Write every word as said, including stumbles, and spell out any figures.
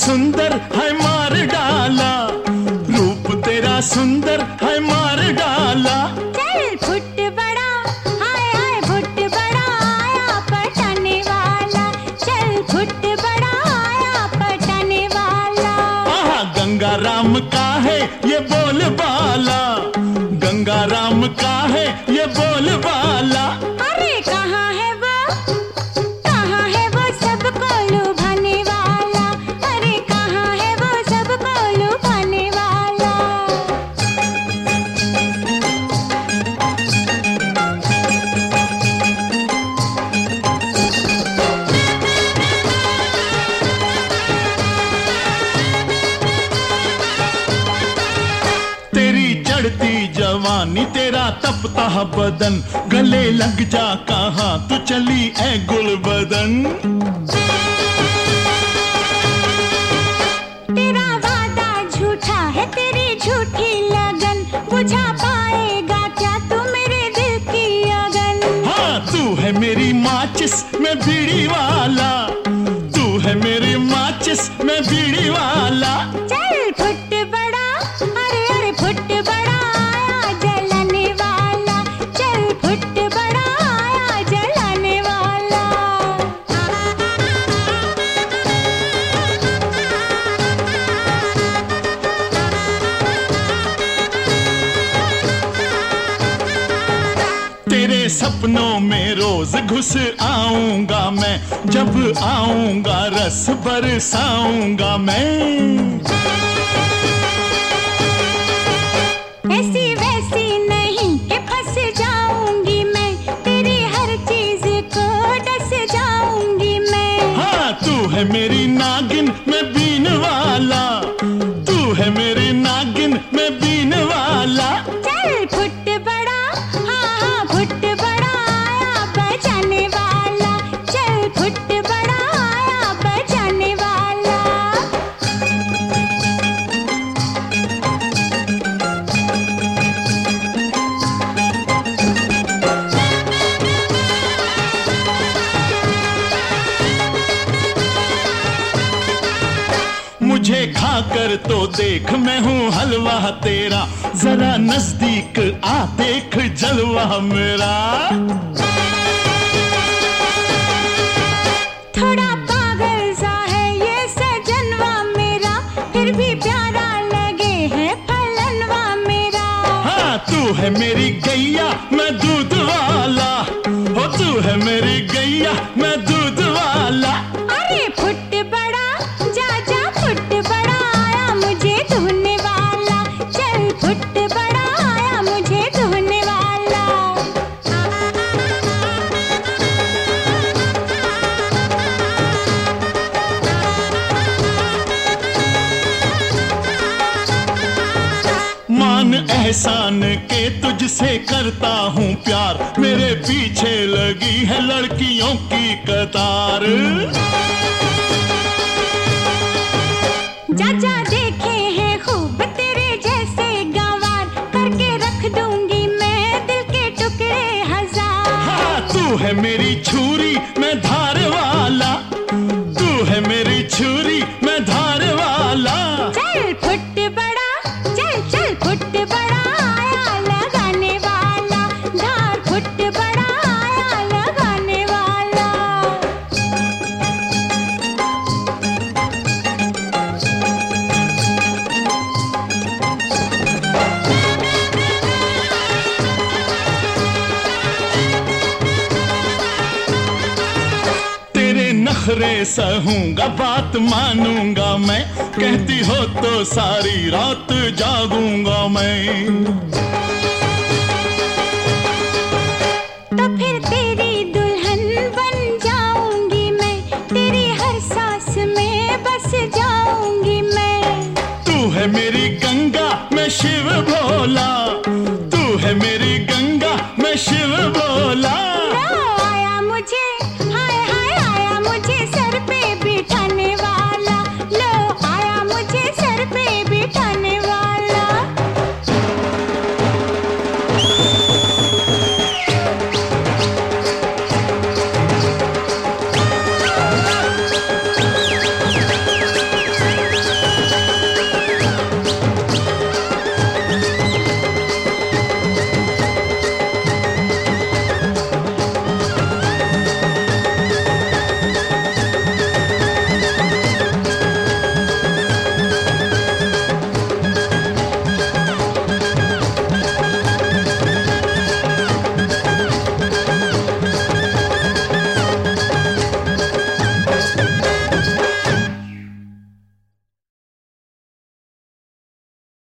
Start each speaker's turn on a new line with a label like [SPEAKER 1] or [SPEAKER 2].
[SPEAKER 1] सुंदर है मार डाला, रूप तेरा सुंदर है मार डाला।
[SPEAKER 2] चल फुट बड़ा, हाय हाय फुट बड़ा आया पटाने वाला, चल फुट बड़ा आया पटाने वाला।
[SPEAKER 1] आहा गंगा राम का है ये बोल बाला, गंगा राम का है ये बोल बाला।
[SPEAKER 2] अरे कहाँ है वो, कहाँ है वो सबको लुभाने वाला, अरे कहाँ है वो सबको लुभाने वाला।
[SPEAKER 1] तेरी चढ़ती जवानी तेरा तपता बदन, गले लग जा कहाँ तू चली ऐ गुल बदन।
[SPEAKER 2] तेरा वादा झूठा है तेरी झूठी लगन, बुझा पाएगा क्या तू मेरे दिल की अगन।
[SPEAKER 1] हाँ तू है मेरी माचिस में बीड़ी वाला, तू है मेरी माचिस में बीड़ी वाला।
[SPEAKER 2] चल फुट बड़ा, अरे अरे फुट बड़ा आया जलाने वाला, चल फुट बड़ा आया जलाने वाला।
[SPEAKER 1] तेरे सपनों में रोज घुस आऊंगा मैं, जब आऊंगा रस बरसाऊंगा मैं।
[SPEAKER 2] ऐसी वैसी नहीं कि फंस जाऊंगी मैं, तेरी हर चीज को डस जाऊंगी मैं।
[SPEAKER 1] हाँ तू है मेरी नागिन में बीन वाला, तू है मेरी नागिन में बीन वाला।
[SPEAKER 2] चल फुट बड़ा, हाँ हाँ फुट बड़ा आया बजाने वाला, चल फुट बड़ा आया बजाने वाला।
[SPEAKER 1] मुझे खाकर तो देख मैं हूँ हलवा तेरा, जरा नजदीक आ देख जलवा मेरा।
[SPEAKER 2] थोड़ा पागल सा है ये सजनवा मेरा, फिर भी प्यारा लगे है फलनवा मेरा।
[SPEAKER 1] हाँ तू है मेरी गैया मैं दूध वाला, हो तू है मेरी गैया मैं दूध वाला।
[SPEAKER 2] अरे फुट बड़ा, जा जा फुट बड़ा आया मुझे धोने वाला, चल फुट बड़ा आया मुझे धोने वाला।
[SPEAKER 1] मान एहसान के तुझसे करता हूँ प्यार, मेरे पीछे लगी है लड़कियों की कतार।
[SPEAKER 2] जा जा देखे हैं खूब तेरे जैसे गंवार, करके रख दूंगी मैं दिल के टुकड़े हजार।
[SPEAKER 1] हाँ तू है मेरी छुरी मैं धार वाला, तू है मेरी छुरी मैं धार वाला।
[SPEAKER 2] चल फुट बड़ा, चल चल फुट बड़ा आया लगाने वाला, धार फुट बड़ा आया लगाने वाला।
[SPEAKER 1] तेरे नखरे सहूंगा बात मानूंगा मैं, कहती हो तो सारी रात जागूंगा मैं।
[SPEAKER 2] तो फिर तेरी दुल्हन बन जाऊंगी मैं, तेरी हर सांस में बस जाऊंगी मैं।
[SPEAKER 1] तू है मेरी गंगा मैं शिव